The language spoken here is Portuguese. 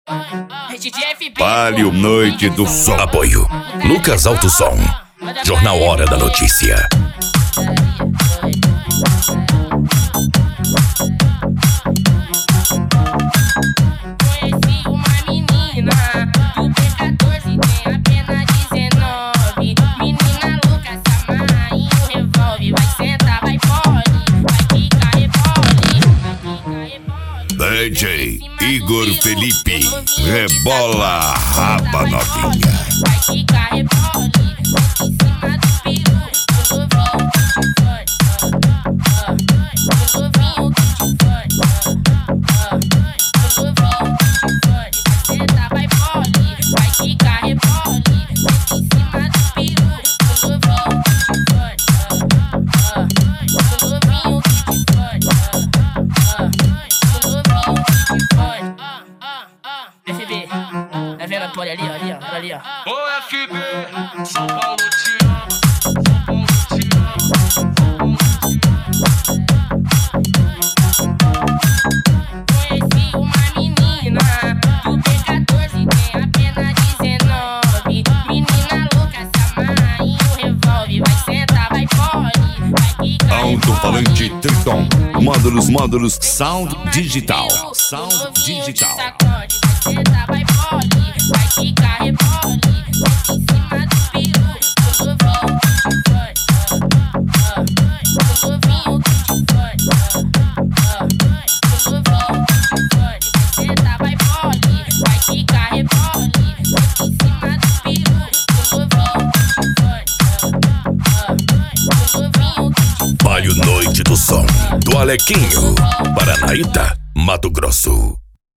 Palio Noite do Som. Apoio Lucas Alto Som. Jornal Hora da Notícia. Conheci uma menina do P14, tem apenas 19. Menina louca, essa marinha, o revólver. Vai sentar, vai pole, vai ficar rebole. DJ Igor Felipe, rebola raba novinha. Vai ficar rebole, em cima do peru, o novinho que te fode. O novinho que te fode. O novinho que te fode. Vai sentar, vai pole, vai ficar rebole, em cima do peru, o novinho que te fode. O novinho que te fode. O novinho que te fode. FB, tá vendo a pole ali, ó, ali, ó. Ô FB, São Paulo te ama, São Paulo te ama. Conheci uma menina do P14, tem apenas 19. Menina louca, essa marinha, o revólver. Vai sentar, vai pole, vai ficar Alto-falante Triton. Módulos Sound Digital. Sound Digital. Sacode, vai sentar, vai pole, vai ficar rebole, em cima do peru, o novinho que te fode. O novinho que te fode. O novinho que te fode. Vai sentar, vai pole, vai ficar rebole, em cima do peru, o novinho que te fode. O novinho que te fode. Palio Noite do Som. Do Alequinho, Paranaíta, Mato Grosso.